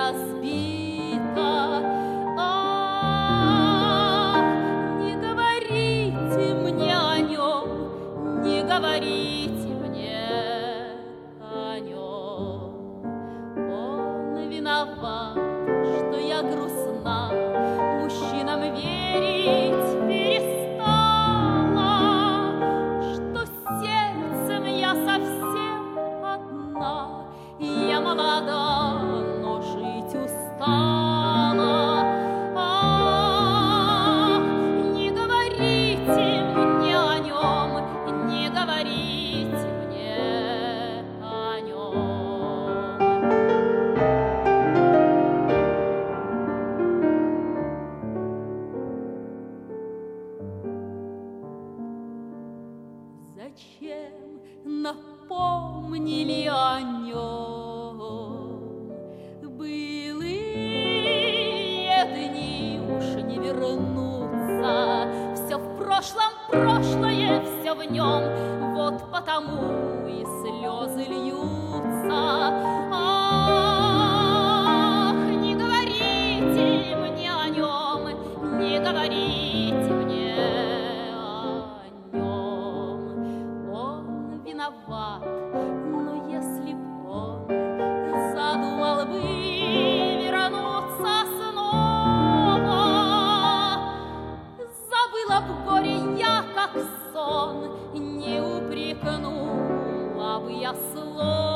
разбита. Ах, не говорите мне о нем, не говорите мне о нем. Он виноват, что я грустна, мужчинам верить перестала, что сердцем я совсем одна, я молода, но жить устала. Ах, не говорите мне о нем, не говорите мне о нем. Зачем напомнили о нем? Былые дни уж не вернутся, все в прошлом, прошлое все в нем, вот потому и слезы льются. Ах, не говорите мне о нем, не говорите мне о нем. Он виноват, но если б он задумал бы вернуться снова, забыла б горе я, как сон, не упрекнула бы я слова.